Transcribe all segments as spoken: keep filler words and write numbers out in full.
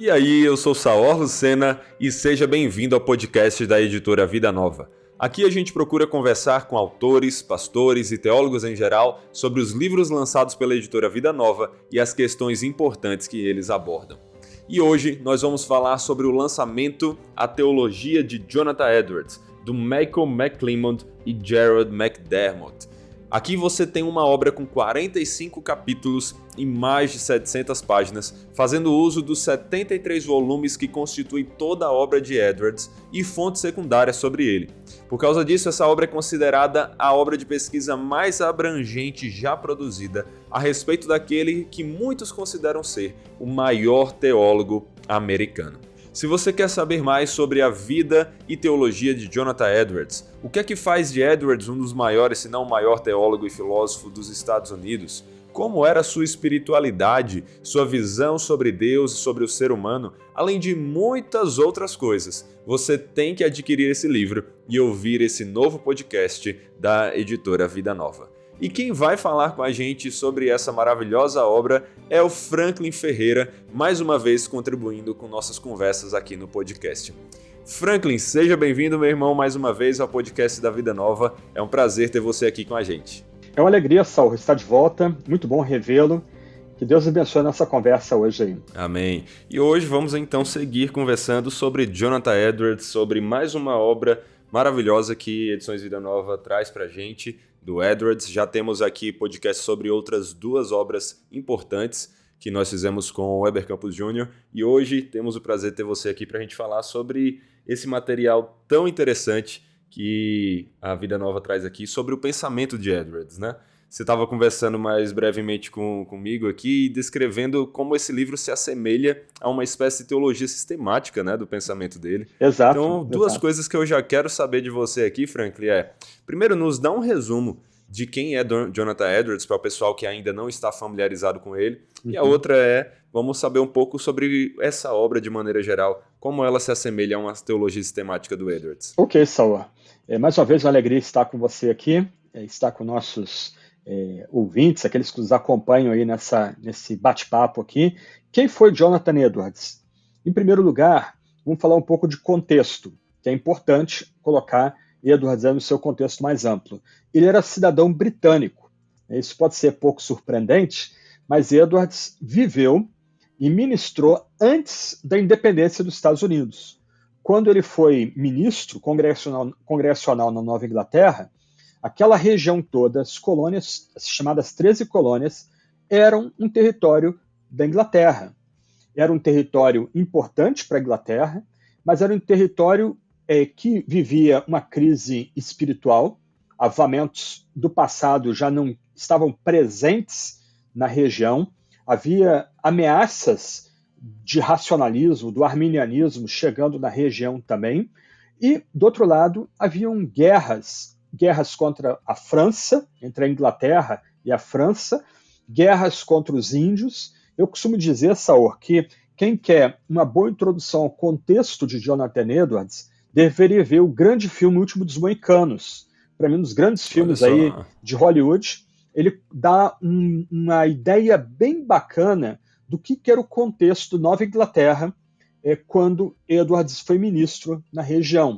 E aí, eu sou Saor Lucena e seja bem-vindo ao podcast da editora Vida Nova. Aqui a gente procura conversar com autores, pastores e teólogos em geral sobre os livros lançados pela editora Vida Nova e as questões importantes que eles abordam. E hoje nós vamos falar sobre o lançamento A Teologia de Jonathan Edwards, do Michael McClymont e Gerald McDermott. Aqui você tem uma obra com quarenta e cinco capítulos e mais de setecentas páginas, fazendo uso dos setenta e três volumes que constituem toda a obra de Edwards e fontes secundárias sobre ele. Por causa disso, essa obra é considerada a obra de pesquisa mais abrangente já produzida a respeito daquele que muitos consideram ser o maior teólogo americano. Se você quer saber mais sobre a vida e teologia de Jonathan Edwards, o que é que faz de Edwards um dos maiores, se não o maior teólogo e filósofo dos Estados Unidos, como era sua espiritualidade, sua visão sobre Deus e sobre o ser humano, além de muitas outras coisas, você tem que adquirir esse livro e ouvir esse novo podcast da editora Vida Nova. E quem vai falar com a gente sobre essa maravilhosa obra é o Franklin Ferreira, mais uma vez contribuindo com nossas conversas aqui no podcast. Franklin, seja bem-vindo, meu irmão, mais uma vez ao podcast da Vida Nova. É um prazer ter você aqui com a gente. É uma alegria, Saul, estar de volta. Muito bom revê-lo. Que Deus abençoe nossa conversa hoje aí. Amém. E hoje vamos então seguir conversando sobre Jonathan Edwards, sobre mais uma obra maravilhosa que Edições Vida Nova traz pra gente, do Edwards. Já temos aqui podcast sobre outras duas obras importantes que nós fizemos com o Weber Campos Júnior e hoje temos o prazer de ter você aqui para a gente falar sobre esse material tão interessante que a Vida Nova traz aqui sobre o pensamento de Edwards, né? Você estava conversando mais brevemente com, comigo aqui, descrevendo como esse livro se assemelha a uma espécie de teologia sistemática, né, do pensamento dele. Exato. Então, duas exato. coisas que eu já quero saber de você aqui, Franklin, é... Primeiro, nos dá um resumo de quem é Jonathan Edwards, para o pessoal que ainda não está familiarizado com ele. Uhum. E a outra é, vamos saber um pouco sobre essa obra de maneira geral, como ela se assemelha a uma teologia sistemática do Edwards. Ok, Saul. É, mais uma vez, uma alegria estar com você aqui, é, estar com nossos... É, ouvintes, aqueles que nos acompanham aí nessa, nesse bate-papo aqui. Quem foi Jonathan Edwards? Em primeiro lugar, vamos falar um pouco de contexto, que é importante colocar Edwards no seu contexto mais amplo. Ele era cidadão britânico. Isso pode ser pouco surpreendente, mas Edwards viveu e ministrou antes da independência dos Estados Unidos. Quando ele foi ministro congressional, congressional na Nova Inglaterra, aquela região toda, as colônias, as chamadas treze colônias, eram um território da Inglaterra. Era um território importante para a Inglaterra, mas era um território é, que vivia uma crise espiritual. Avamentos do passado já não estavam presentes na região. Havia ameaças de racionalismo, do arminianismo chegando na região também. E, do outro lado, haviam guerras guerras contra a França, entre a Inglaterra e a França, guerras contra os índios. Eu costumo dizer, Saor, que quem quer uma boa introdução ao contexto de Jonathan Edwards deveria ver o grande filme Último dos Moicanos. Para mim, um dos grandes filmes aí de Hollywood. Ele dá um, uma ideia bem bacana do que, que era o contexto da Nova Inglaterra é, quando Edwards foi ministro na região.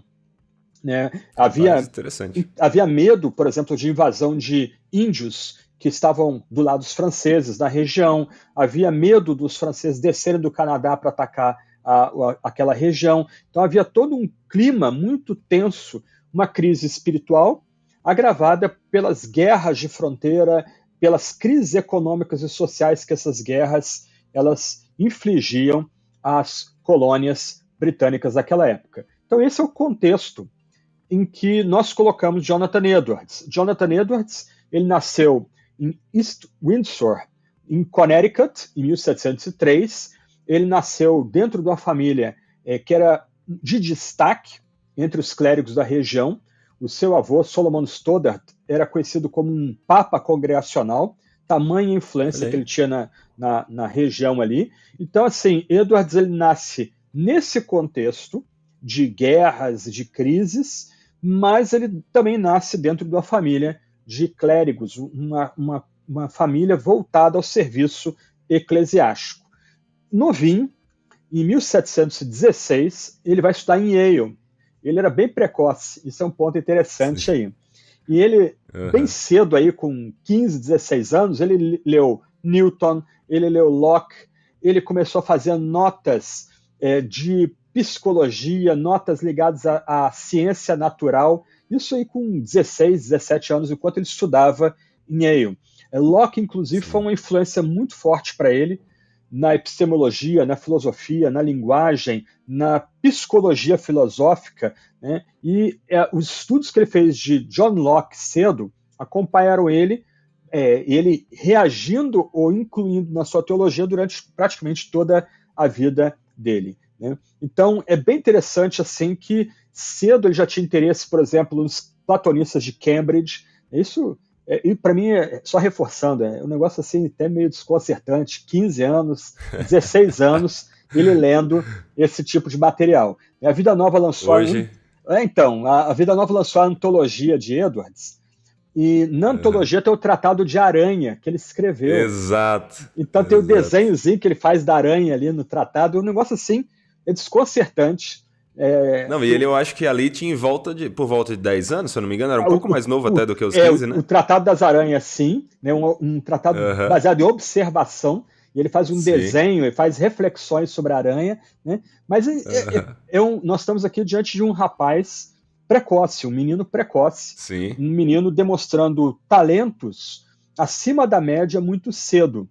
Né? Havia, havia medo, por exemplo, de invasão de índios que estavam do lado dos franceses na região, havia medo dos franceses descerem do Canadá para atacar a, a, aquela região. Então havia todo um clima muito tenso, uma crise espiritual agravada pelas guerras de fronteira, pelas crises econômicas e sociais que essas guerras elas infligiam às colônias britânicas daquela época. Então esse é o contexto em que nós colocamos Jonathan Edwards. Jonathan Edwards, ele nasceu em East Windsor, em Connecticut, em mil setecentos e três. Ele nasceu dentro de uma família é, que era de destaque entre os clérigos da região. O seu avô, Solomon Stoddard, era conhecido como um papa congregacional, tamanha influência que ele tinha na, na, na região ali. Então, assim, Edwards ele nasce nesse contexto de guerras, de crises, mas ele também nasce dentro de uma família de clérigos, uma, uma, uma família voltada ao serviço eclesiástico. Novinho, em mil setecentos e dezesseis, ele vai estudar em Yale. Ele era bem precoce, isso é um ponto interessante aí. E ele, uhum. bem cedo, aí, com quinze, dezesseis anos, ele leu Newton, ele leu Locke, ele começou a fazer notas é, de psicologia, notas ligadas à, à ciência natural, isso aí com dezesseis, dezessete anos, enquanto ele estudava em Yale. Locke, inclusive, Sim. foi uma influência muito forte para ele na epistemologia, na filosofia, na linguagem, na psicologia filosófica, né? E é, os estudos que ele fez de John Locke cedo acompanharam ele, é, ele reagindo ou incluindo na sua teologia durante praticamente toda a vida dele, né? Então, é bem interessante assim que cedo ele já tinha interesse, por exemplo, nos platonistas de Cambridge. Isso, é, e para mim, é, só reforçando, é um negócio assim até meio desconcertante, quinze anos, dezesseis anos, ele lendo esse tipo de material. A Vida Nova lançou... Hoje... A, é, então, a, a Vida Nova lançou a antologia de Edwards, e na antologia uhum. tem o Tratado de Aranha, que ele escreveu. Exato. Então Exato. tem o desenhozinho que ele faz da aranha ali no tratado, um negócio assim, é desconcertante. É, não, e ele eu acho que ali tinha em volta de, por volta de dez anos, se eu não me engano, era um o, pouco mais novo o, até do que os é, quinze, o, né? O Tratado das Aranhas, sim, né, um, um tratado uhum. baseado em observação, e ele faz um sim. desenho, ele faz reflexões sobre a aranha, né? Mas é, uhum. é, é um, nós estamos aqui diante de um rapaz precoce, um menino precoce, sim. um menino demonstrando talentos acima da média muito cedo,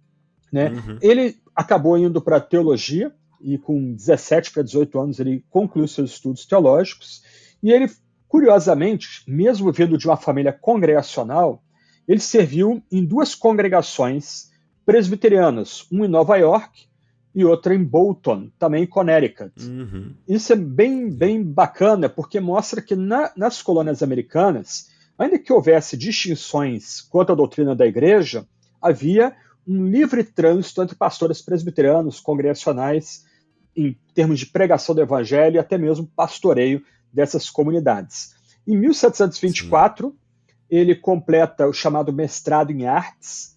né? Uhum. Ele acabou indo para teologia, e com dezessete para dezoito anos ele concluiu seus estudos teológicos, e ele, curiosamente, mesmo vindo de uma família congregacional, ele serviu em duas congregações presbiterianas, uma em Nova York e outra em Bolton, também em Connecticut. Uhum. Isso é bem, bem bacana, porque mostra que na, nas colônias americanas, ainda que houvesse distinções quanto à doutrina da igreja, havia um livre trânsito entre pastores presbiterianos, congregacionais, em termos de pregação do evangelho e até mesmo pastoreio dessas comunidades. Em mil setecentos e vinte e quatro, Sim. ele completa o chamado mestrado em artes,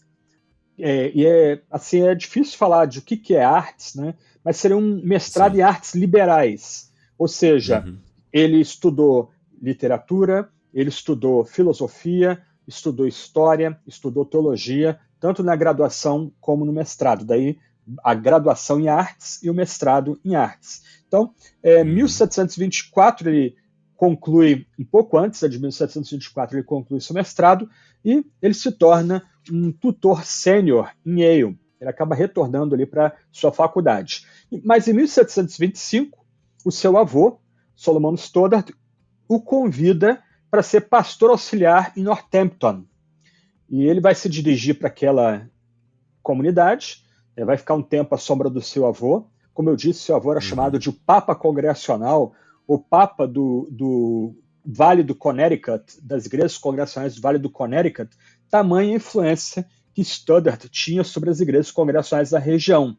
é, e é, assim, é difícil falar de o que, que é artes, né? Mas seria um mestrado Sim. em artes liberais, ou seja, uhum. ele estudou literatura, ele estudou filosofia, estudou história, estudou teologia, tanto na graduação como no mestrado. Daí a graduação em artes e o mestrado em artes. Então, em uhum. mil setecentos e vinte e quatro ele conclui, um pouco antes de mil setecentos e vinte e quatro ele conclui seu mestrado e ele se torna um tutor sênior em Yale. Ele acaba retornando ali para sua faculdade. Mas em mil setecentos e vinte e cinco, o seu avô, Solomon Stoddard, o convida para ser pastor auxiliar em Northampton. E ele vai se dirigir para aquela comunidade, vai ficar um tempo à sombra do seu avô. Como eu disse, seu avô era uhum. chamado de o Papa Congregacional, o Papa do, do Vale do Connecticut, das igrejas congregacionais do Vale do Connecticut, tamanha influência que Stoddard tinha sobre as igrejas congregacionais da região.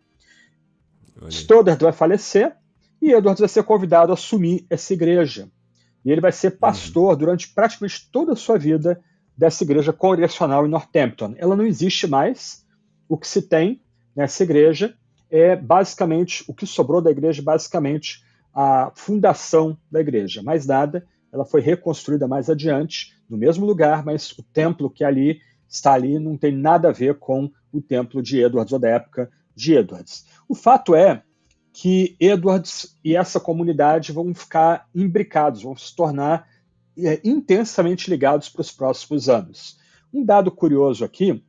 Olha. Stoddard vai falecer e Edwards vai ser convidado a assumir essa igreja. E ele vai ser pastor uhum. durante praticamente toda a sua vida dessa igreja congregacional em Northampton. Ela não existe mais. O que se tem nessa igreja é basicamente, o que sobrou da igreja, basicamente a fundação da igreja. Mais nada, ela foi reconstruída mais adiante, no mesmo lugar, mas o templo que ali está ali não tem nada a ver com o templo de Edwards, ou da época de Edwards. O fato é que Edwards e essa comunidade vão ficar imbricados, vão se tornar é, intensamente ligados para os próximos anos. Um dado curioso aqui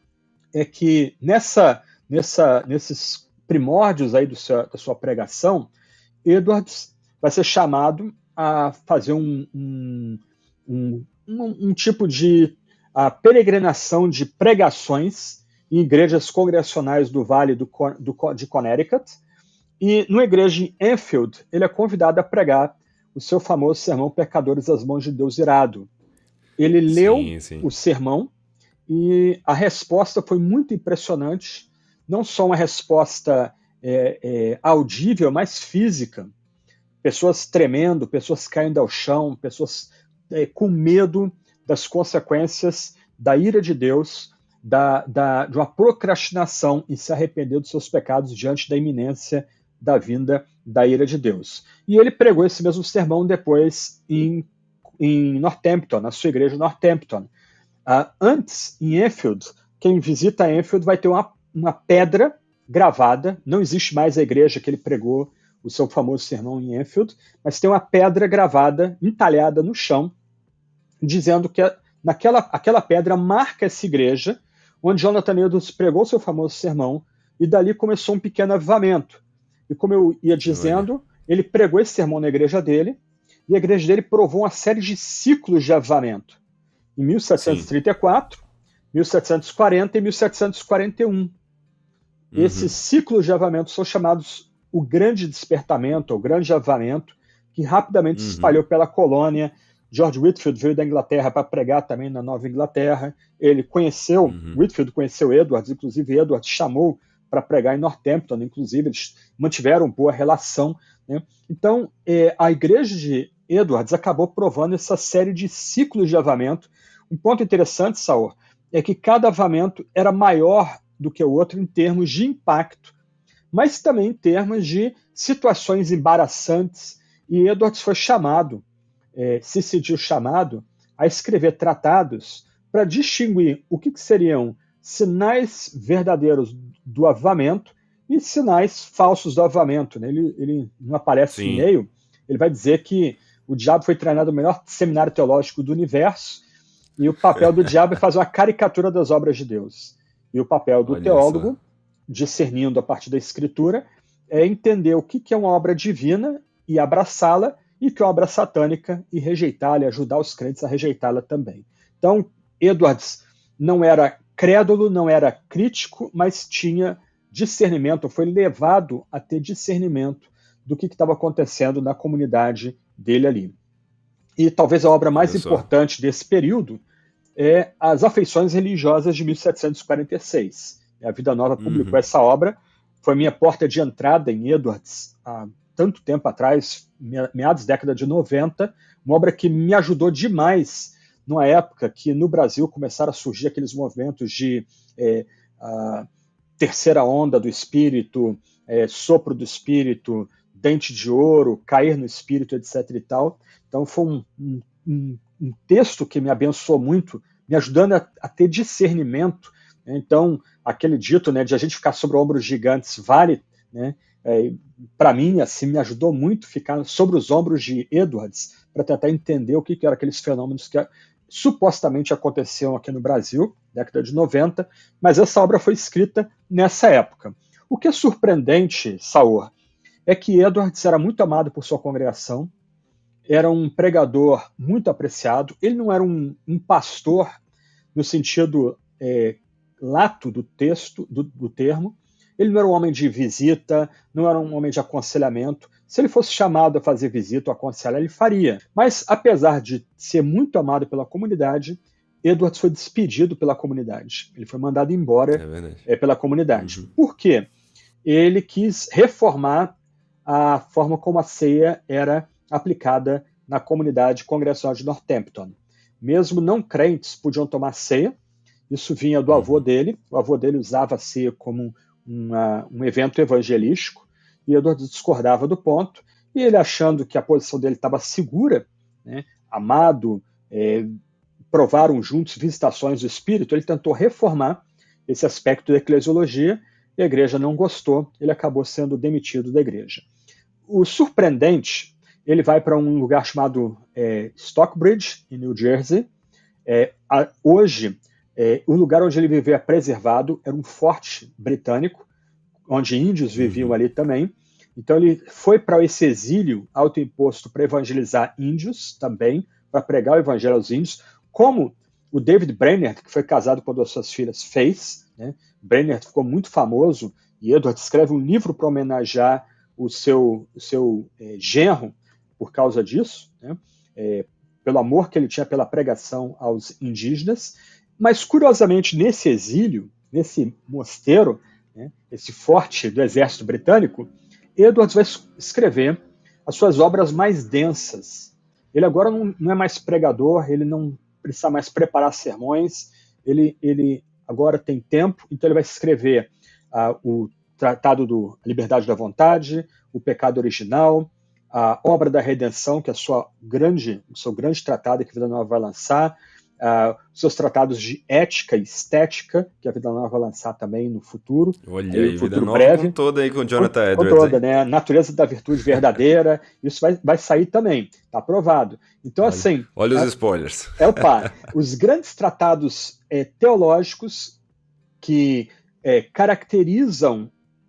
é que nessa, nessa, nesses primórdios aí do seu, da sua pregação, Edwards vai ser chamado a fazer um, um, um, um, um tipo de a peregrinação de pregações em igrejas congregacionais do Vale do, do, de Connecticut, e numa igreja em Enfield, ele é convidado a pregar o seu famoso sermão Pecadores às Mãos de Deus Irado. Ele sim, leu sim. o sermão e a resposta foi muito impressionante, não só uma resposta é, é, audível, mas física. Pessoas tremendo, pessoas caindo ao chão, pessoas é, com medo das consequências da ira de Deus, da, da, de uma procrastinação em se arrepender dos seus pecados diante da iminência da vinda da ira de Deus. E ele pregou esse mesmo sermão depois em, em Northampton, na sua igreja em Northampton. Uh, antes, em Enfield, quem visita Enfield vai ter uma, uma pedra gravada, não existe mais a igreja que ele pregou o seu famoso sermão em Enfield, mas tem uma pedra gravada, entalhada no chão, dizendo que naquela, aquela pedra marca essa igreja, onde Jonathan Edwards pregou o seu famoso sermão, e dali começou um pequeno avivamento. E como eu ia dizendo, ele pregou esse sermão na igreja dele, e a igreja dele provou uma série de ciclos de avivamento. Em mil setecentos e trinta e quatro, Sim. mil setecentos e quarenta e mil setecentos e quarenta e um. Uhum. Esses ciclos de avivamento são chamados o Grande Despertamento, o Grande Avivamento, que rapidamente uhum. se espalhou pela colônia. George Whitefield veio da Inglaterra para pregar também na Nova Inglaterra. Ele conheceu, uhum. Whitefield conheceu Edwards, inclusive Edwards chamou para pregar em Northampton, inclusive eles mantiveram boa relação. Né? Então, é, a igreja de Edwards acabou provando essa série de ciclos de avivamento. Um ponto interessante, Saor, é que cada avivamento era maior do que o outro em termos de impacto, mas também em termos de situações embaraçantes. E Edwards foi chamado, é, se sentiu chamado, a escrever tratados para distinguir o que, que seriam sinais verdadeiros do avivamento e sinais falsos do avivamento. Né? Ele, ele não aparece Sim. no e-mail, ele vai dizer que o diabo foi treinado no melhor seminário teológico do universo e o papel do diabo é fazer uma caricatura das obras de Deus. E o papel do Olha teólogo, só. discernindo a partir da Escritura, é entender o que é uma obra divina e abraçá-la, e o que é uma obra satânica e rejeitá-la, e ajudar os crentes a rejeitá-la também. Então, Edwards não era crédulo, não era crítico, mas tinha discernimento, foi levado a ter discernimento do que estava acontecendo na comunidade dele ali. E talvez a obra mais Olha importante só. desse período é As Afeições Religiosas de mil setecentos e quarenta e seis. A Vida Nova publicou uhum. essa obra, foi minha porta de entrada em Edwards há tanto tempo atrás, meados da década de noventa, uma obra que me ajudou demais numa época que no Brasil começaram a surgir aqueles movimentos de é, a terceira onda do espírito, é, sopro do espírito, dente de ouro, cair no espírito, etc e tal. Então foi um, um, um texto que me abençoou muito, me ajudando a, a ter discernimento. Então, aquele dito, né, de a gente ficar sobre ombros gigantes vale, né, é, para mim, assim, me ajudou muito ficar sobre os ombros de Edwards para tentar entender o que, que eram aqueles fenômenos que supostamente aconteciam aqui no Brasil, década de noventa, mas essa obra foi escrita nessa época. O que é surpreendente, Saor, é que Edwards era muito amado por sua congregação, era um pregador muito apreciado, ele não era um, um pastor no sentido é, lato do texto, do, do termo, ele não era um homem de visita, não era um homem de aconselhamento. Se ele fosse chamado a fazer visita ou aconselhar, ele faria. Mas, apesar de ser muito amado pela comunidade, Edwards foi despedido pela comunidade. Ele foi mandado embora é é, pela comunidade. Uhum. Por quê? Ele quis reformar a forma como a ceia era aplicada na comunidade congregacional de Northampton. Mesmo não crentes podiam tomar ceia, isso vinha do avô dele, o avô dele usava a ceia como uma, um evento evangelístico, e Edwards discordava do ponto, e ele achando que a posição dele estava segura, né, amado, é, provaram juntos visitações do Espírito, ele tentou reformar esse aspecto da eclesiologia, e a igreja não gostou, ele acabou sendo demitido da igreja. O surpreendente, ele vai para um lugar chamado é, Stockbridge, em New Jersey. É, a, hoje, é, o lugar onde ele vivia preservado era um forte britânico, onde índios viviam ali também. Então ele foi para esse exílio autoimposto para evangelizar índios também, para pregar o evangelho aos índios, como o David Brainerd, que foi casado com uma das suas filhas, fez. Né? Brainerd ficou muito famoso, e Edwards escreve um livro para homenagear o seu, o seu é, genro por causa disso, né? é, pelo amor que ele tinha pela pregação aos indígenas. Mas, curiosamente, nesse exílio, nesse mosteiro, né, esse forte do exército britânico, Edwards vai escrever as suas obras mais densas. Ele agora não, não é mais pregador, ele não precisa mais preparar sermões, ele, ele agora tem tempo, então ele vai escrever uh, o Tratado da Liberdade da Vontade, O Pecado Original, a Obra da Redenção, que é a sua grande, o seu grande tratado que a Vida Nova vai lançar, uh, seus tratados de ética e estética, que a Vida Nova vai lançar também no futuro. Olha aí, aí, Vida Nova breve, com toda aí, com Jonathan com, Edwards. Com toda, né? Natureza da Virtude Verdadeira, isso vai, vai sair também, está aprovado. Então, olha, assim... Olha os é, spoilers. É o par. Os grandes tratados é, teológicos que é, caracterizam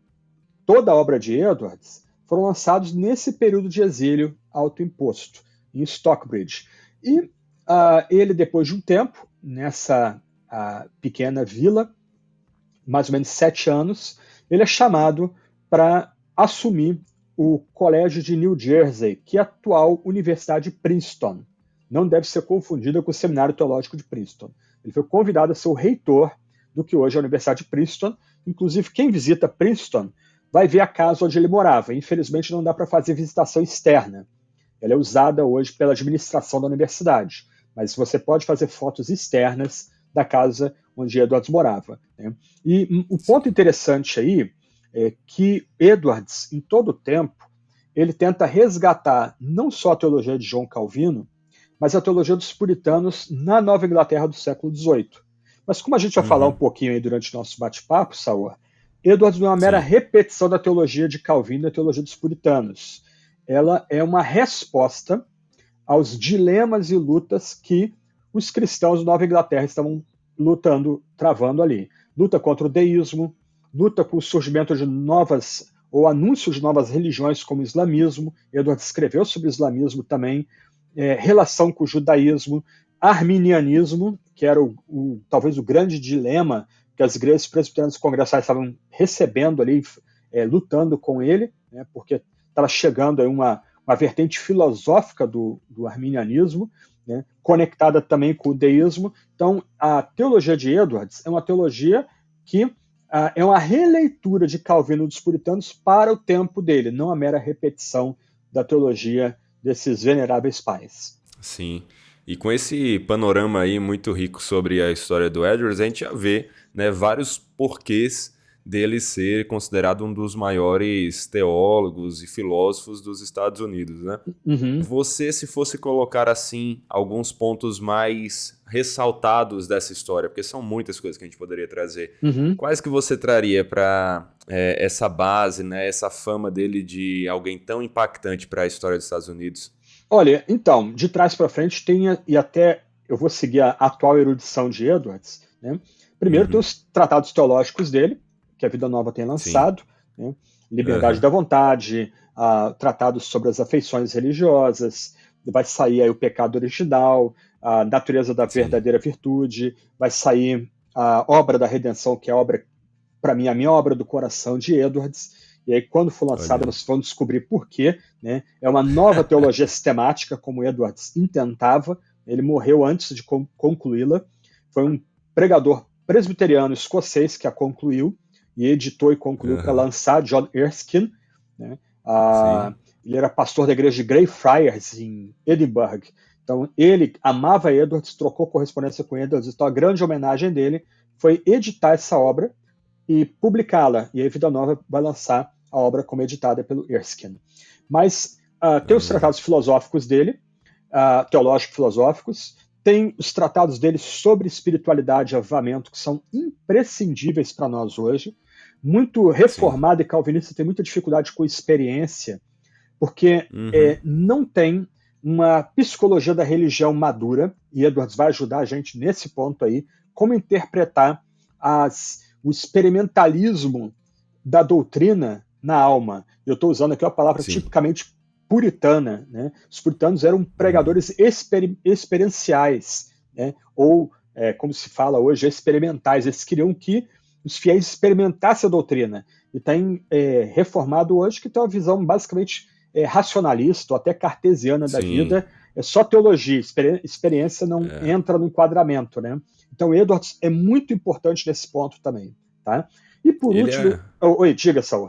toda a obra de Edwards foram lançados nesse período de exílio autoimposto, em Stockbridge. E uh, ele, depois de um tempo, nessa uh, pequena vila, mais ou menos sete anos, ele é chamado para assumir o Colégio de New Jersey, que é a atual Universidade de Princeton. Não deve ser confundida com o Seminário Teológico de Princeton. Ele foi convidado a ser o reitor do que hoje é a Universidade de Princeton. Inclusive, quem visita Princeton vai ver a casa onde ele morava. Infelizmente, não dá para fazer visitação externa. Ela é usada hoje pela administração da universidade, mas você pode fazer fotos externas da casa onde Edwards morava, né? E o ponto interessante aí é que Edwards, em todo o tempo, ele tenta resgatar não só a teologia de João Calvino, mas a teologia dos puritanos na Nova Inglaterra do século dezoito. Mas como a gente vai uhum. falar um pouquinho aí durante o nosso bate-papo, Saur, Edwards não é uma mera Sim. repetição da teologia de Calvino e da teologia dos puritanos. Ela é uma resposta aos dilemas e lutas que os cristãos da Nova Inglaterra estavam lutando, travando ali. Luta contra o deísmo, luta com o surgimento de novas, ou anúncios de novas religiões como o islamismo. Edwards escreveu sobre o islamismo também, é, relação com o judaísmo, arminianismo, que era o, o, talvez o grande dilema que as igrejas presbiterianas congreссais estavam recebendo ali, é, lutando com ele, né, porque estava chegando aí uma, uma vertente filosófica do, do arminianismo, né, conectada também com o deísmo. Então, a teologia de Edwards é uma teologia que uh, é uma releitura de Calvino dos puritanos para o tempo dele, não a mera repetição da teologia desses veneráveis pais. Sim. E com esse panorama aí muito rico sobre a história do Edwards, a gente já vê, né, vários porquês dele ser considerado um dos maiores teólogos e filósofos dos Estados Unidos, né? Uhum. Você, se fosse colocar assim alguns pontos mais ressaltados dessa história, porque são muitas coisas que a gente poderia trazer, uhum. quais que você traria para é, essa base, né, essa fama dele de alguém tão impactante para a história dos Estados Unidos? Olha, então, de trás para frente tem, e até eu vou seguir a atual erudição de Edwards, né? Primeiro uhum. tem os tratados teológicos dele, que a Vida Nova tem lançado, né? Liberdade uhum. da Vontade, uh, tratados sobre as afeições religiosas, vai sair aí o Pecado Original, a Natureza da Verdadeira Sim. Virtude, vai sair a Obra da Redenção, que é a obra, para mim, a minha obra do coração de Edwards. E aí, quando for lançada, Olha. nós vamos descobrir por quê, né? É uma nova teologia sistemática, como Edwards intentava. Ele morreu antes de concluí-la. Foi um pregador presbiteriano escocês que a concluiu, e editou e concluiu uhum. para lançar, John Erskine, né? Ah, ele era pastor da igreja de Greyfriars, em Edinburgh. Então, ele amava Edwards, trocou correspondência com Edwards, então a grande homenagem dele foi editar essa obra e publicá-la. E a Vida Nova vai lançar a obra como editada pelo Erskine. Mas uh, tem os tratados filosóficos dele, uh, teológico-filosóficos, tem os tratados dele sobre espiritualidade e avivamento, que são imprescindíveis para nós hoje. Muito reformado Sim. e calvinista tem muita dificuldade com experiência, porque uhum. é, não tem uma psicologia da religião madura, e Edwards vai ajudar a gente nesse ponto aí, como interpretar as, o experimentalismo da doutrina na alma. Eu estou usando aqui uma palavra Sim. tipicamente puritana, né? Os puritanos eram pregadores uhum. exper- experienciais, né? Ou, é, como se fala hoje, experimentais. Eles queriam que os fiéis experimentassem a doutrina. E tem é, reformado hoje que tem uma visão basicamente é, racionalista, ou até cartesiana da Sim. vida. É só teologia, experi- experiência não é. entra no enquadramento, né? Então, Edwards é muito importante nesse ponto também, tá? E por Ele último... É... Oh, oi, diga, Saul.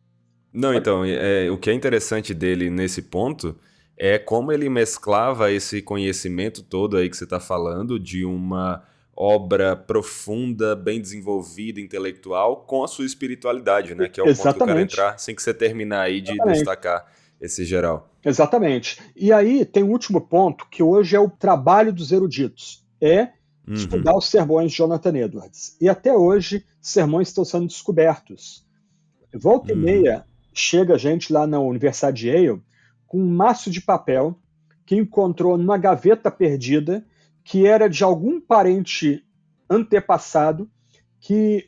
Não, então, é, o que é interessante dele nesse ponto é como ele mesclava esse conhecimento todo aí que você está falando de uma obra profunda, bem desenvolvida, intelectual, com a sua espiritualidade, né? Que é o ponto que eu quero Exatamente. entrar, assim que você terminar aí de Exatamente. destacar esse geral. Exatamente. E aí tem um último ponto, que hoje é o trabalho dos eruditos, é Uhum. estudar os sermões de Jonathan Edwards. E até hoje, sermões estão sendo descobertos. Volta e Uhum. meia, chega gente lá na Universidade de Yale com um maço de papel que encontrou numa gaveta perdida, que era de algum parente antepassado que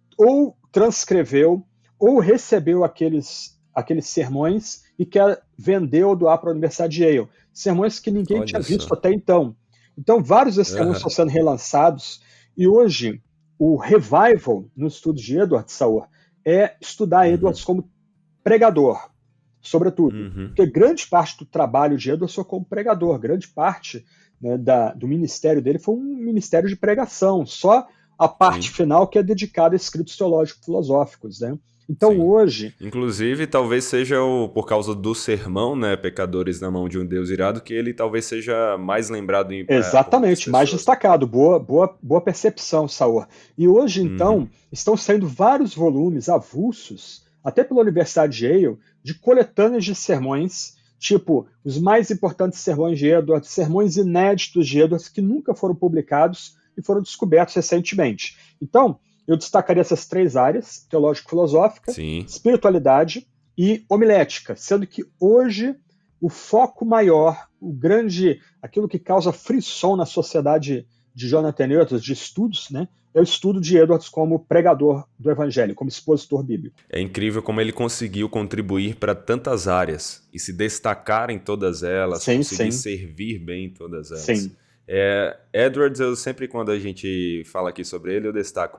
ou transcreveu ou recebeu aqueles, aqueles sermões e quer vender ou doar para a Universidade de Yale. Sermões que ninguém Olha tinha visto só. até então. Então, vários desses sermões Uhum. estão sendo relançados, e hoje o revival no estudo de Edward Sauer é estudar Uhum. Edwards como pregador, sobretudo. Uhum. Porque grande parte do trabalho de Edwards foi como pregador, grande parte, né, da, do ministério dele foi um ministério de pregação, só a parte Sim. final que é dedicada a escritos teológicos filosóficos, né? Então Sim. hoje... Inclusive, talvez seja o, por causa do sermão, né, Pecadores na Mão de um Deus Irado, que ele talvez seja mais lembrado em, é, por muitas Exatamente, mais pessoas. Né? destacado. Boa, boa, boa percepção, Saor. E hoje, então, Uhum. estão saindo vários volumes avulsos, até pela Universidade de Yale, de coletâneas de sermões, tipo os mais importantes sermões de Edwards, sermões inéditos de Edwards que nunca foram publicados e foram descobertos recentemente. Então, eu destacaria essas três áreas, teológico-filosófica, Sim. espiritualidade e homilética, sendo que hoje o foco maior, o grande, aquilo que causa frição na sociedade de Jonathan Edwards, de estudos, né, é o estudo de Edwards como pregador do evangelho, como expositor bíblico. É incrível como ele conseguiu contribuir para tantas áreas e se destacar em todas elas, Sim, conseguir sim. servir bem em todas elas. Sim. É, Edwards, eu sempre, quando a gente fala aqui sobre ele, eu destaco.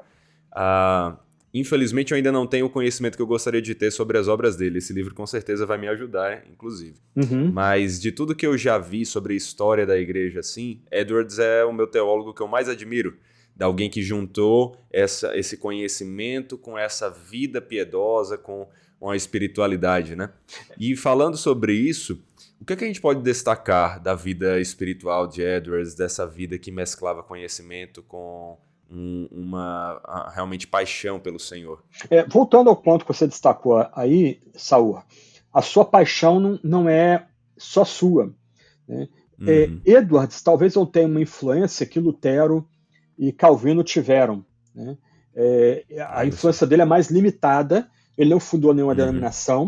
Ah, infelizmente, eu ainda não tenho o conhecimento que eu gostaria de ter sobre as obras dele. Esse livro com certeza vai me ajudar, inclusive. Uhum. Mas de tudo que eu já vi sobre a história da igreja, assim, Edwards é o meu teólogo que eu mais admiro. De alguém que juntou essa, esse conhecimento com essa vida piedosa, com, com a espiritualidade, né? E falando sobre isso, o que, é que a gente pode destacar da vida espiritual de Edwards, dessa vida que mesclava conhecimento com um, uma a, realmente paixão pelo Senhor? É, voltando ao ponto que você destacou aí, Saúl, a sua paixão não, não é só sua. Né? Uhum. É, Edwards talvez não tenha uma influência que Lutero e Calvino tiveram. Né? É, a influência dele é mais limitada, ele não fundou nenhuma uhum. denominação,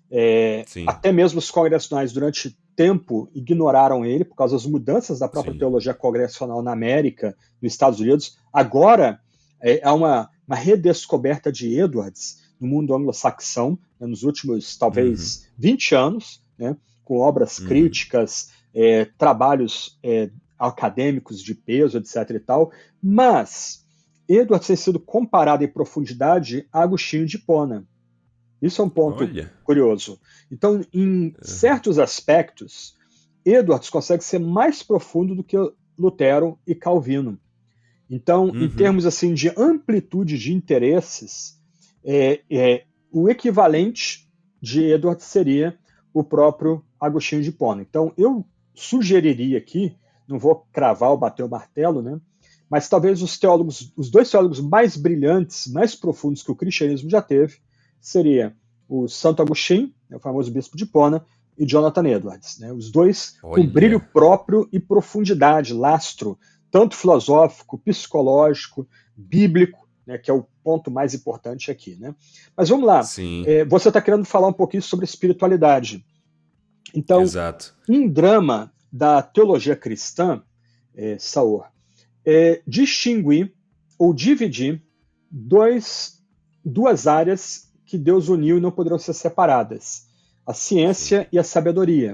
é, até mesmo os congressionais durante tempo ignoraram ele por causa das mudanças da própria Sim. teologia congressional na América, nos Estados Unidos. Agora é, há uma, uma redescoberta de Edwards no mundo anglo-saxão, né, nos últimos talvez uhum. vinte anos, né, com obras uhum. críticas, é, trabalhos é, acadêmicos de peso, etc e tal, mas Edwards tem sido comparado em profundidade a Agostinho de Hipona. Isso é um ponto Olha. curioso. Então, em uhum. certos aspectos, Edwards consegue ser mais profundo do que Lutero e Calvino. Então, uhum. em termos assim de amplitude de interesses, é, é, o equivalente de Edwards seria o próprio Agostinho de Hipona. Então, eu sugeriria aqui, não vou cravar ou bater o martelo, né? Mas talvez os teólogos, os dois teólogos mais brilhantes, mais profundos que o cristianismo já teve, seria o Santo Agostinho, o famoso bispo de Hipona, e Jonathan Edwards. Né? Os dois Olha. com brilho próprio e profundidade, lastro, tanto filosófico, psicológico, bíblico, né, que é o ponto mais importante aqui. Né? Mas vamos lá, é, você está querendo falar um pouquinho sobre espiritualidade. Então, Exato. um drama da teologia cristã, é, Saor, é distinguir ou dividir dois, duas áreas que Deus uniu e não poderão ser separadas, a ciência Sim. e a sabedoria.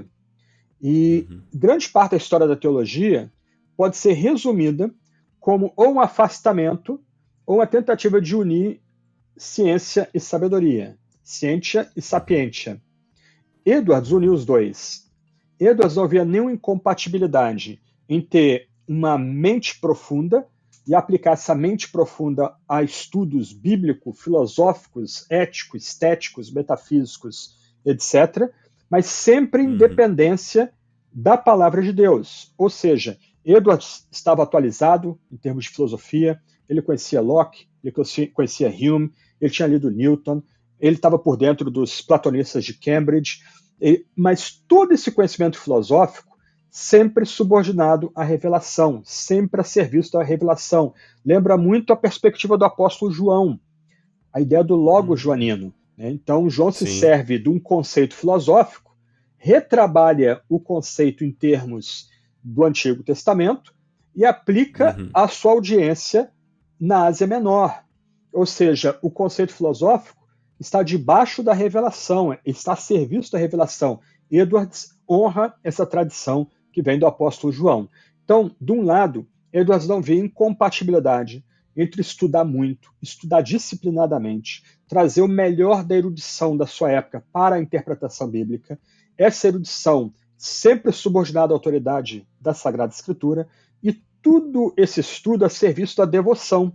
E uhum. grande parte da história da teologia pode ser resumida como ou um afastamento ou uma tentativa de unir ciência e sabedoria, ciência e sapiência. Edwards uniu os dois. Edwards não havia nenhuma incompatibilidade em ter uma mente profunda e aplicar essa mente profunda a estudos bíblicos, filosóficos, éticos, estéticos, metafísicos, etcétera, mas sempre em uhum. dependência da palavra de Deus. Ou seja, Edwards estava atualizado em termos de filosofia, ele conhecia Locke, ele conhecia Hume, ele tinha lido Newton, ele estava por dentro dos platonistas de Cambridge, mas todo esse conhecimento filosófico sempre subordinado à revelação, sempre a serviço da revelação. Lembra muito a perspectiva do apóstolo João, a ideia do logo joanino. Né? Então, João se Sim. serve de um conceito filosófico, retrabalha o conceito em termos do Antigo Testamento e aplica Uhum. à sua audiência na Ásia Menor. Ou seja, o conceito filosófico está debaixo da revelação, está a serviço da revelação. Edwards honra essa tradição que vem do apóstolo João. Então, de um lado, Edwards não vê incompatibilidade entre estudar muito, estudar disciplinadamente, trazer o melhor da erudição da sua época para a interpretação bíblica, essa erudição sempre subordinada à autoridade da Sagrada Escritura, e tudo esse estudo a serviço da devoção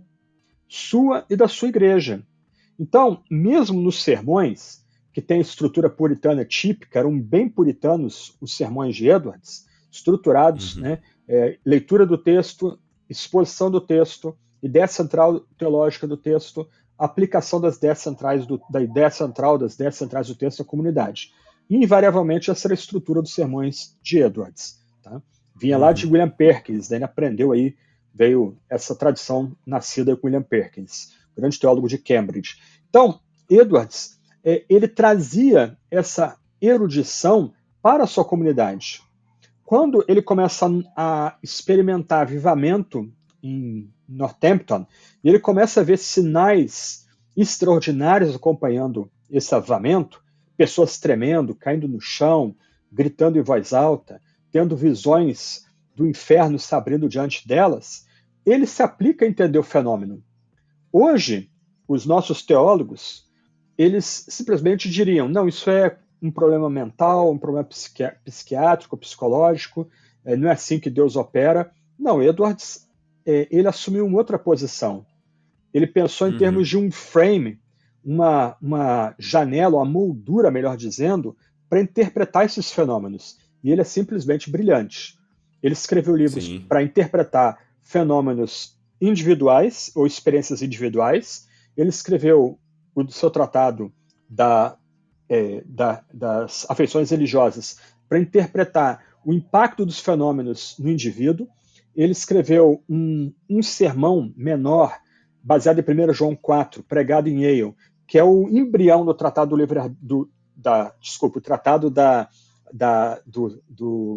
sua e da sua igreja. Então, mesmo nos sermões, que têm estrutura puritana típica, eram bem puritanos os sermões de Edwards, estruturados, uhum. né, é, leitura do texto, exposição do texto, ideia central teológica do texto, aplicação das ideias centrais do, da ideia central das ideias centrais do texto à comunidade. E, invariavelmente, essa era a estrutura dos sermões de Edwards. Tá? Vinha uhum. lá de William Perkins, daí ele aprendeu aí, veio essa tradição nascida com William Perkins, grande teólogo de Cambridge. Então, Edwards, é, ele trazia essa erudição para a sua comunidade. Quando ele começa a experimentar avivamento em Northampton, ele começa a ver sinais extraordinários acompanhando esse avivamento, pessoas tremendo, caindo no chão, gritando em voz alta, tendo visões do inferno se abrindo diante delas, ele se aplica a entender o fenômeno. Hoje, os nossos teólogos, eles simplesmente diriam, não, isso é um problema mental, um problema psiqui- psiquiátrico, psicológico, é, não é assim que Deus opera. Não, Edwards, é, ele assumiu uma outra posição. Ele pensou em uhum. termos de um frame, uma, uma janela, uma moldura, melhor dizendo, para interpretar esses fenômenos. E ele é simplesmente brilhante. Ele escreveu livros para interpretar fenômenos individuais ou experiências individuais. Ele escreveu o seu tratado da, é, da, das afeições religiosas para interpretar o impacto dos fenômenos no indivíduo. Ele escreveu um, um sermão menor, baseado em primeiro João quatro, pregado em Yale, que é o embrião do tratado do livre, do, da, desculpa, o tratado da, da, do, do,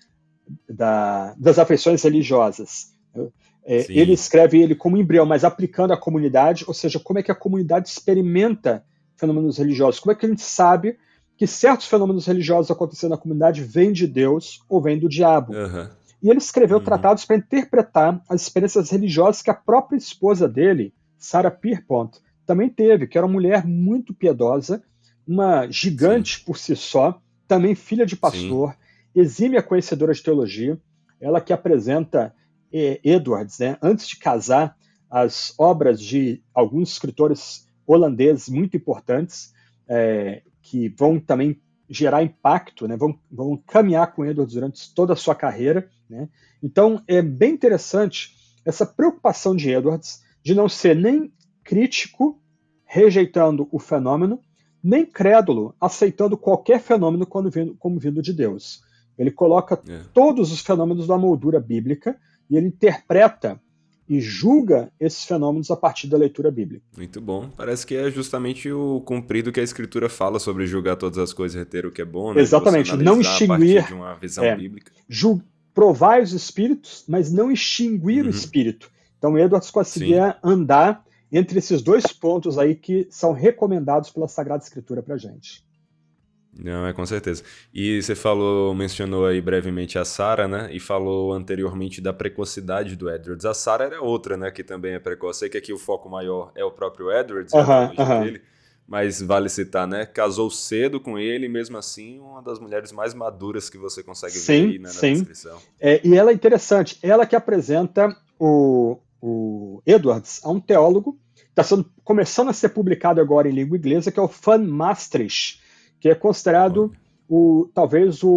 da, das afeições religiosas. É, ele escreve ele como embrião, mas aplicando à comunidade, ou seja, como é que a comunidade experimenta fenômenos religiosos, como é que a gente sabe que certos fenômenos religiosos acontecendo na comunidade vêm de Deus ou vêm do diabo. Uhum. E ele escreveu uhum. tratados para interpretar as experiências religiosas que a própria esposa dele, Sarah Pierpont, também teve, que era uma mulher muito piedosa, uma gigante Sim. por si só, também filha de pastor, Sim. exímia conhecedora de teologia, ela que apresenta eh, Edwards, né, antes de casar, as obras de alguns escritores holandeses muito importantes, eh, que vão também gerar impacto, né, vão, vão caminhar com Edwards durante toda a sua carreira. Né? Então, é bem interessante essa preocupação de Edwards de não ser nem crítico, rejeitando o fenômeno, nem crédulo, aceitando qualquer fenômeno quando vindo, como vindo de Deus. Ele coloca é. todos os fenômenos da moldura bíblica e ele interpreta e julga esses fenômenos a partir da leitura bíblica. Muito bom. Parece que é justamente o cumprido que a Escritura fala sobre julgar todas as coisas e reter o que é bom. Né? Exatamente. Não extinguir... A partir de uma visão é, bíblica. Jul... Provai os espíritos, mas não extinguir uhum. o espírito. Então, Edwards conseguia Sim. andar entre esses dois pontos aí que são recomendados pela Sagrada Escritura para a gente. Não, é com certeza. E você falou, mencionou aí brevemente a Sarah, né? E falou anteriormente da precocidade do Edwards. A Sarah era outra, né? Que também é precoce. Sei que aqui o foco maior é o próprio Edwards, uh-huh, a uh-huh. dele, mas vale citar, né? Casou cedo com ele, mesmo assim, uma das mulheres mais maduras que você consegue sim, ver aí, né, na sim. descrição. É, e ela é interessante. Ela que apresenta o, o Edwards a um teólogo, está começando a ser publicado agora em língua inglesa, que é o Van Maastricht, que é considerado o, talvez o,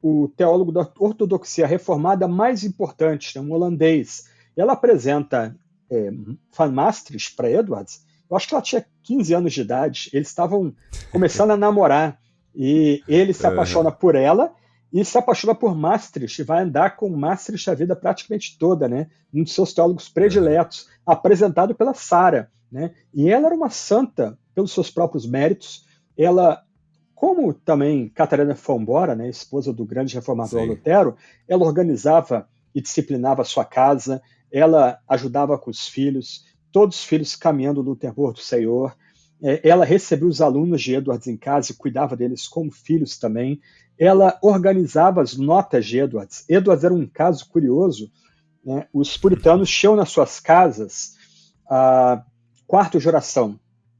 o teólogo da ortodoxia reformada mais importante, né, um holandês. Ela apresenta é, Van Maastricht para Edwards. Eu acho que ela tinha quinze anos de idade. Eles estavam começando a namorar e ele se apaixona uhum. por ela e se apaixona por Maastricht, vai andar com Maastricht a vida praticamente toda, né? Um dos seus teólogos prediletos, uhum. apresentado pela Sara, né? E ela era uma santa pelos seus próprios méritos. Ela, como também Catarina Fombora, né, esposa do grande reformador Sim. Lutero, ela organizava e disciplinava a sua casa, ela ajudava com os filhos, todos os filhos caminhando no temor do Senhor. Ela recebia os alunos de Edwards em casa e cuidava deles como filhos também. Ela organizava as notas de Edwards. Edwards era um caso curioso, né? Os puritanos tinham nas suas casas ah, quarto de oração,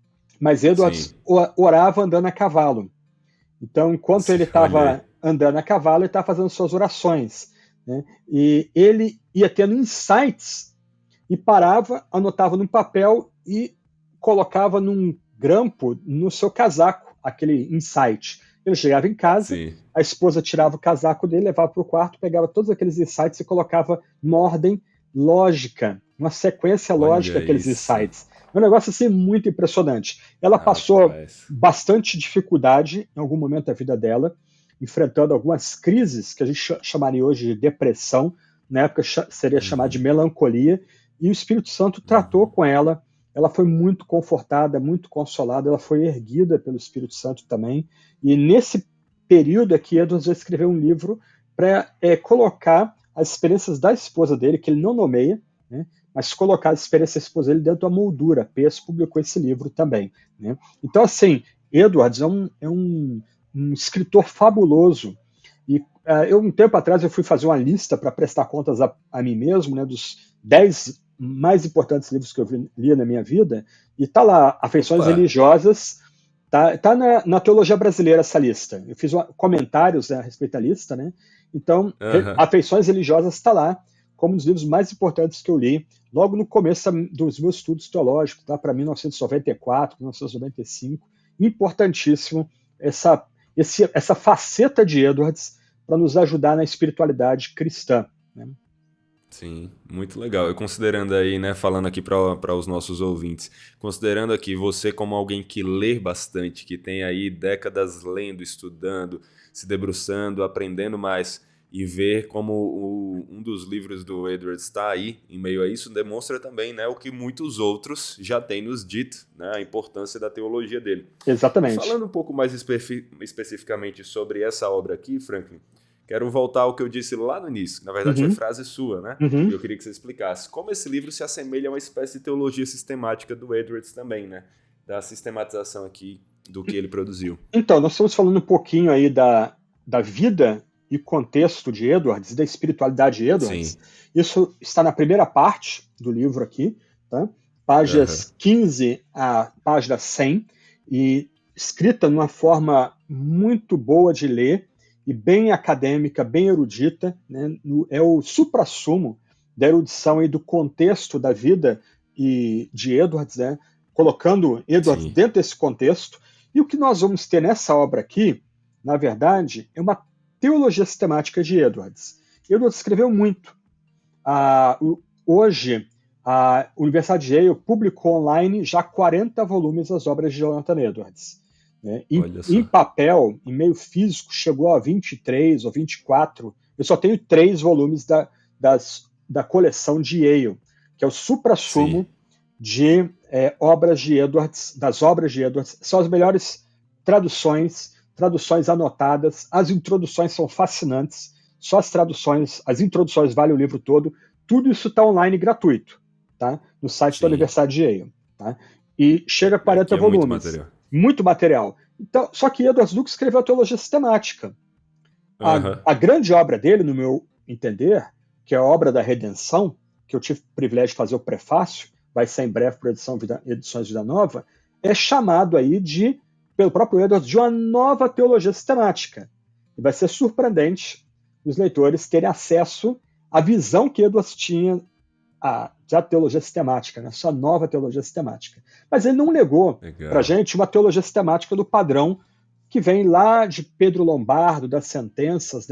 mas Edwards Sim. orava andando a cavalo. Então, enquanto Sim, ele estava andando a cavalo, ele estava fazendo suas orações, né? E ele ia tendo insights e parava, anotava num papel e colocava num grampo no seu casaco, aquele insight. Ele chegava em casa, Sim. a esposa tirava o casaco dele, levava para o quarto, pegava todos aqueles insights e colocava numa ordem lógica, uma sequência Olha lógica aqueles isso. insights. É um negócio assim muito impressionante. Ela ah, passou rapaz. bastante dificuldade em algum momento da vida dela, enfrentando algumas crises que a gente chamaria hoje de depressão, na época seria uhum. chamada de melancolia, e o Espírito Santo tratou uhum. com ela. Ela foi muito confortada, muito consolada, ela foi erguida pelo Espírito Santo também. E nesse período aqui, Edwards vai escrever um livro para é, colocar as experiências da esposa dele, que ele não nomeia, né, mas colocar as experiências da esposa dele dentro da moldura. Peirce publicou esse livro também, né? Então, assim, Edwards é um, é um, um escritor fabuloso. E uh, eu, um tempo atrás, eu fui fazer uma lista para prestar contas a, a mim mesmo, né, dos dez mais importantes livros que eu vi, li na minha vida, e tá lá, Afeições Opa. Religiosas, tá, tá na, na teologia brasileira essa lista. Eu fiz uma, comentários, né, a respeito da lista, né? Então, uhum. Afeições Religiosas está lá, como um dos livros mais importantes que eu li, logo no começo dos meus estudos teológicos, tá? Para mil novecentos e noventa e quatro, mil novecentos e noventa e cinco, importantíssimo essa, esse, essa faceta de Edwards para nos ajudar na espiritualidade cristã, né? Sim, muito legal. Eu considerando aí, né, falando aqui para os nossos ouvintes, considerando aqui você como alguém que lê bastante, que tem aí décadas lendo, estudando, se debruçando, aprendendo mais, e ver como o, um dos livros do Edwards está aí, em meio a isso, demonstra também, né, o que muitos outros já têm nos dito, né, a importância da teologia dele. Exatamente. Falando um pouco mais espe- especificamente sobre essa obra aqui, Franklin, quero voltar ao que eu disse lá no início, que na verdade uhum. foi frase sua, né? Uhum. Eu queria que você explicasse como esse livro se assemelha a uma espécie de teologia sistemática do Edwards também, né? Da sistematização aqui do que ele produziu. Então, nós estamos falando um pouquinho aí da, da vida e contexto de Edwards e da espiritualidade de Edwards. Sim. Isso está na primeira parte do livro aqui, tá? Páginas uhum. quinze a página cem, e escrita numa forma muito boa de ler, e bem acadêmica, bem erudita, né? É o suprassumo da erudição e do contexto da vida e de Edwards, né? Colocando Edwards Sim. dentro desse contexto. E o que nós vamos ter nessa obra aqui, na verdade, é uma teologia sistemática de Edwards. Edwards escreveu muito. Ah, hoje, a Universidade de Yale publicou online já quarenta volumes das obras de Jonathan Edwards. Né? Em, em papel, em meio físico, chegou a vinte e três ou vinte e quatro. Eu só tenho três volumes da, das, da coleção de Yale, que é o suprassumo de é, obras de Edwards, das obras de Edwards. São as melhores traduções, traduções anotadas. As introduções são fascinantes. Só as traduções, as introduções valem o livro todo. Tudo isso está online gratuito, tá? No site Sim. da Universidade de Yale. Tá? E chega a quarenta volumes. Muito material. Muito material. Então, só que Edwards Duke escreveu a teologia sistemática. A, uhum. a grande obra dele, no meu entender, que é a obra da redenção, que eu tive o privilégio de fazer o prefácio, vai ser em breve para edição, Edições Vida Nova, é chamado aí de, pelo próprio Edwards, de uma nova teologia sistemática. E vai ser surpreendente os leitores terem acesso à visão que Edwards tinha a, da teologia sistemática, né? Sua nova teologia sistemática. Mas ele não negou para a gente uma teologia sistemática do padrão que vem lá de Pedro Lombardo, das sentenças, né?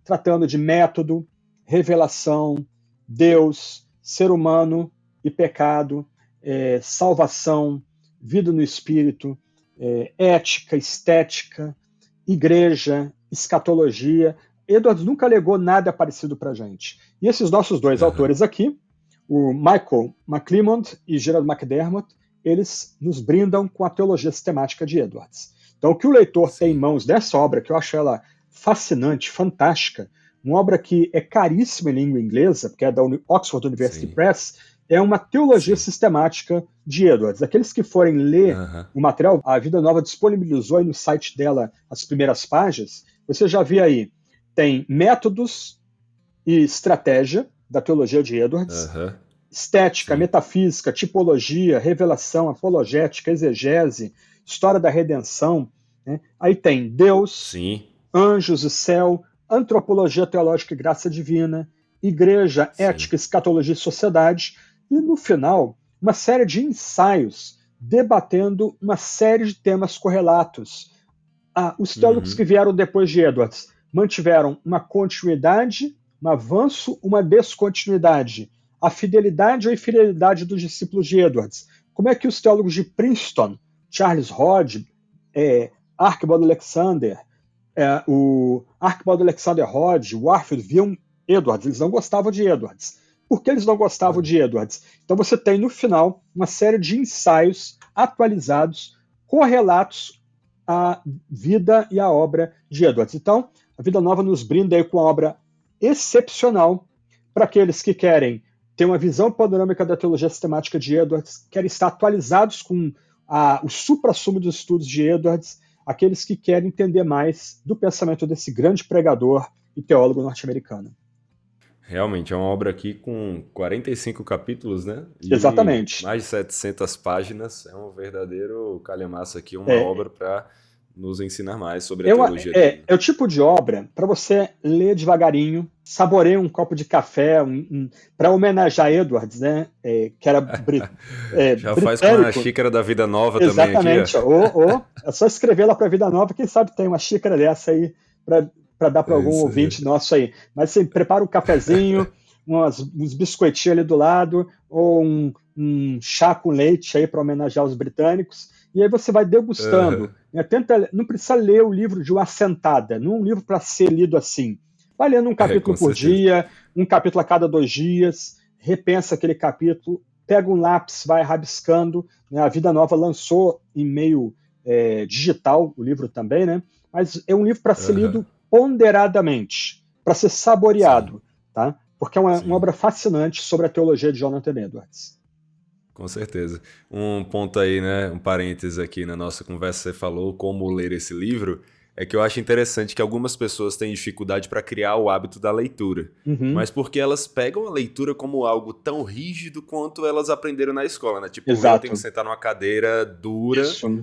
tratando de método, revelação, Deus, ser humano e pecado, é, salvação, vida no espírito, é, ética, estética, igreja, escatologia. Edwards nunca legou nada parecido para a gente. E esses nossos dois uhum. autores aqui, o Michael McClymont e Gerald McDermott, eles nos brindam com a teologia sistemática de Edwards. Então, o que o leitor Sim. tem em mãos dessa obra, que eu acho ela fascinante, fantástica, uma obra que é caríssima em língua inglesa, porque é da Oxford University Sim. Press, é uma teologia Sim. sistemática de Edwards. Aqueles que forem ler uh-huh. o material, a Vida Nova disponibilizou aí no site dela as primeiras páginas, você já vê aí, tem métodos e estratégia da teologia de Edwards, uh-huh. estética, Sim. metafísica, tipologia, revelação, apologética, exegese, história da redenção, né? Aí tem Deus, Sim. anjos e céu, antropologia teológica e graça divina, igreja, Sim. ética, escatologia e sociedade, e no final, uma série de ensaios debatendo uma série de temas correlatos. Ah, os teólogos uhum. que vieram depois de Edwards mantiveram uma continuidade, um avanço, uma descontinuidade, a fidelidade ou infidelidade dos discípulos de Edwards. Como é que os teólogos de Princeton, Charles Hodge, é, Archibald Alexander, é, o Archibald Alexander Hodge, Warfield, viam Edwards, eles não gostavam de Edwards. Por que eles não gostavam de Edwards? Então você tem no final uma série de ensaios atualizados, correlatos à vida e à obra de Edwards. Então, a Vida Nova nos brinda aí com uma obra excepcional para aqueles que querem ter uma visão panorâmica da teologia sistemática de Edwards, querem estar atualizados com a, o supra-sumo dos estudos de Edwards, aqueles que querem entender mais do pensamento desse grande pregador e teólogo norte-americano. Realmente, é uma obra aqui com quarenta e cinco capítulos, né? E exatamente. Mais de setecentas páginas. É um verdadeiro calhamaço aqui, uma é, obra para nos ensinar mais sobre a é teologia. Uma, é, é o tipo de obra para você ler devagarinho, saborear um copo de café, um, um, para homenagear Edwards, né? É, que era brit, é, Já britânico. Faz com a xícara da Vida Nova exatamente, também aqui. Exatamente. Ou, ou é só escrever lá para a Vida Nova, quem sabe tem uma xícara dessa aí para para dar para algum é ouvinte aí. Nosso aí. Mas você prepara um cafezinho, umas, uns biscoitinhos ali do lado, ou um, um chá com leite aí para homenagear os britânicos, e aí você vai degustando. Uhum. Né? Tenta, não precisa ler o livro de uma sentada, não é um livro para ser lido assim. Vai lendo um capítulo é, por certeza. dia, um capítulo a cada dois dias, repensa aquele capítulo, pega um lápis, vai rabiscando. Né? A Vida Nova lançou em meio é, digital o livro também, né? Mas é um livro para ser uhum. lido ponderadamente, para ser saboreado, tá? Porque é uma, uma obra fascinante sobre a teologia de Jonathan Edwards. Com certeza. Um ponto aí, né, um parênteses aqui na nossa conversa, você falou como ler esse livro, é que eu acho interessante que algumas pessoas têm dificuldade para criar o hábito da leitura, uhum. mas porque elas pegam a leitura como algo tão rígido quanto elas aprenderam na escola, né? Tipo, eu tenho que sentar numa cadeira dura,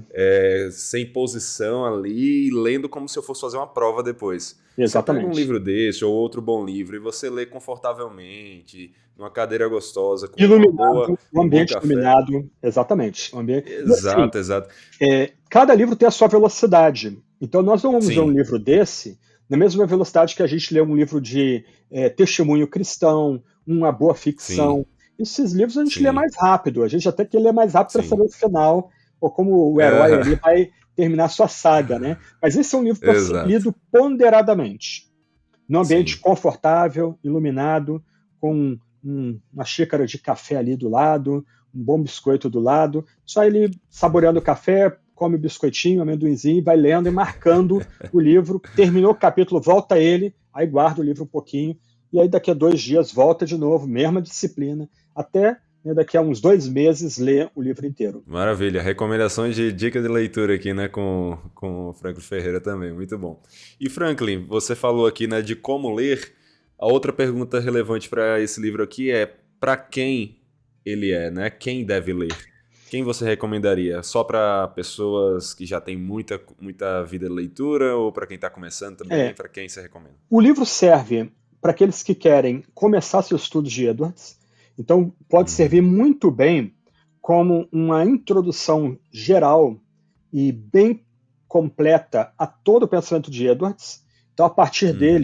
é, sem posição ali, lendo como se eu fosse fazer uma prova depois. Exatamente. Você pega um livro desse ou outro bom livro e você lê confortavelmente, numa cadeira gostosa, com iluminado, uma boa, um ambiente um iluminado, exatamente. Um ambiente... Exato, assim, exato. É, cada livro tem a sua velocidade. Então nós não vamos Sim. ler um livro desse na mesma velocidade que a gente lê um livro de é, testemunho cristão, uma boa ficção. Sim. Esses livros a gente Sim. lê mais rápido, a gente até quer ler mais rápido para saber o final, ou como o herói é. ali vai terminar sua saga, né? Mas esse é um livro para ser lido ponderadamente, num ambiente Sim. confortável, iluminado, com um, uma xícara de café ali do lado, um bom biscoito do lado, só ele saboreando o café, come o biscoitinho, amendoinzinho, vai lendo e marcando o livro, terminou o capítulo, volta ele, aí guarda o livro um pouquinho, e aí daqui a dois dias volta de novo, mesma disciplina, até né, daqui a uns dois meses ler o livro inteiro. Maravilha, recomendações de dica de leitura aqui, né, com, com o Franklin Ferreira também, muito bom. E Franklin, você falou aqui, né, de como ler, a outra pergunta relevante para esse livro aqui é para quem ele é, né, quem deve ler? Quem você recomendaria? Só para pessoas que já têm muita, muita vida de leitura ou para quem está começando também? É. Para quem você recomenda? O livro serve para aqueles que querem começar seus estudos de Edwards. Então, pode uhum. servir muito bem como uma introdução geral e bem completa a todo o pensamento de Edwards. Então, a partir uhum. dele,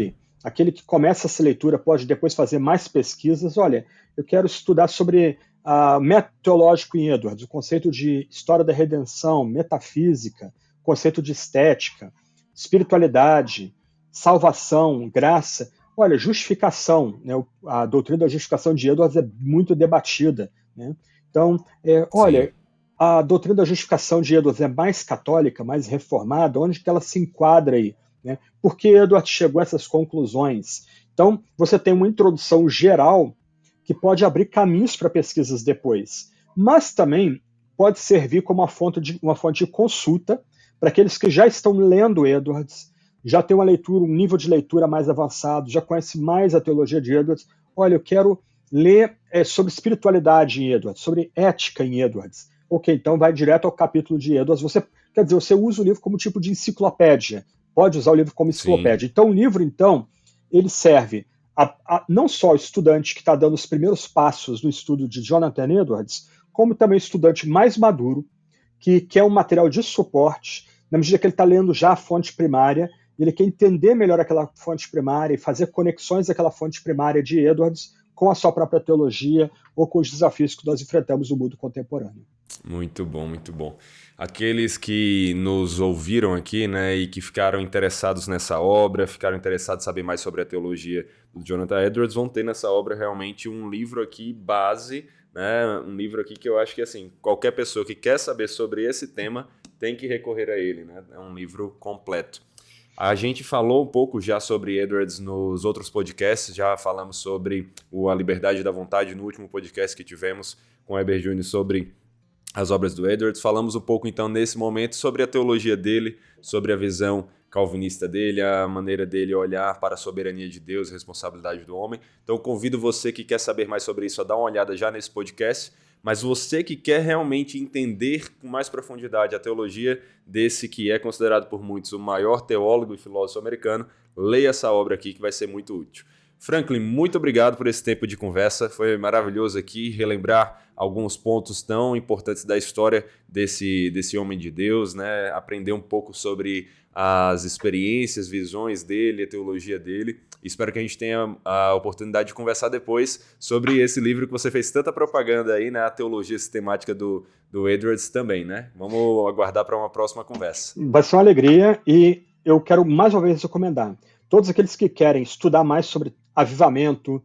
aquele que começa essa leitura pode depois fazer mais pesquisas. Olha, eu quero estudar sobre a uh, método teológico em Edwards, o conceito de história da redenção, metafísica, conceito de estética, espiritualidade, salvação, graça. Olha, justificação, né? A doutrina da justificação de Edwards é muito debatida, né? Então, é, olha, Sim. a doutrina da justificação de Edwards é mais católica, mais reformada, onde que ela se enquadra aí? Né? Por que Edwards chegou a essas conclusões? Então, você tem uma introdução geral que pode abrir caminhos para pesquisas depois, mas também pode servir como uma fonte de, uma fonte de consulta para aqueles que já estão lendo Edwards, já tem uma leitura, um nível de leitura mais avançado, já conhece mais a teologia de Edwards. Olha, eu quero ler é, sobre espiritualidade em Edwards, sobre ética em Edwards. Ok, então vai direto ao capítulo de Edwards. Você, quer dizer, você usa o livro como tipo de enciclopédia. Pode usar o livro como enciclopédia. Sim. Então, o livro, então, ele serve a, a, não só ao estudante que está dando os primeiros passos no estudo de Jonathan Edwards, como também estudante mais maduro, que quer um material de suporte, na medida que ele está lendo já a fonte primária, ele quer entender melhor aquela fonte primária e fazer conexões daquela fonte primária de Edwards com a sua própria teologia ou com os desafios que nós enfrentamos no mundo contemporâneo. Muito bom, muito bom. Aqueles que nos ouviram aqui, né, e que ficaram interessados nessa obra, ficaram interessados em saber mais sobre a teologia do Jonathan Edwards, vão ter nessa obra realmente um livro aqui base, né, um livro aqui que eu acho que assim, qualquer pessoa que quer saber sobre esse tema tem que recorrer a ele, né? É um livro completo. A gente falou um pouco já sobre Edwards nos outros podcasts, já falamos sobre o A Liberdade da Vontade no último podcast que tivemos com o Heber Júnior sobre as obras do Edwards. Falamos um pouco então nesse momento sobre a teologia dele, sobre a visão calvinista dele, a maneira dele olhar para a soberania de Deus e a responsabilidade do homem. Então eu convido você que quer saber mais sobre isso a dar uma olhada já nesse podcast, mas você que quer realmente entender com mais profundidade a teologia desse que é considerado por muitos o maior teólogo e filósofo americano, leia essa obra aqui que vai ser muito útil. Franklin, muito obrigado por esse tempo de conversa, foi maravilhoso aqui relembrar alguns pontos tão importantes da história desse, desse homem de Deus, né? Aprender um pouco sobre as experiências, visões dele, a teologia dele. Espero que a gente tenha a oportunidade de conversar depois sobre esse livro que você fez tanta propaganda aí, né? A teologia sistemática do, do Edwards também, né? Vamos aguardar para uma próxima conversa. Vai ser uma alegria e eu quero mais uma vez recomendar. Todos aqueles que querem estudar mais sobre avivamento,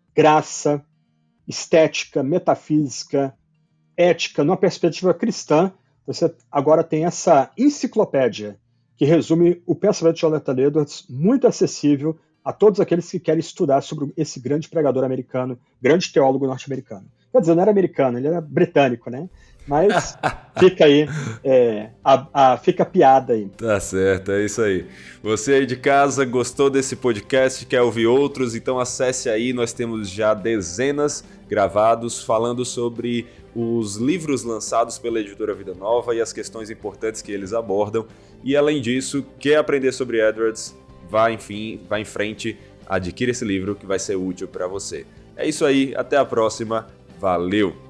graça, estética, metafísica, ética, numa perspectiva cristã, você agora tem essa enciclopédia que resume o pensamento de Jonathan Edwards, muito acessível a todos aqueles que querem estudar sobre esse grande pregador americano, grande teólogo norte-americano. Quer dizer, não era americano, ele era britânico, né? Mas fica aí, é, a, a, fica a piada aí. Tá certo, é isso aí. Você aí de casa gostou desse podcast, quer ouvir outros? Então acesse aí, nós temos já dezenas gravados falando sobre os livros lançados pela editora Vida Nova e as questões importantes que eles abordam. E além disso, quer aprender sobre Edwards? Vá, enfim, vá em frente, adquira esse livro que vai ser útil para você. É isso aí, até a próxima, valeu!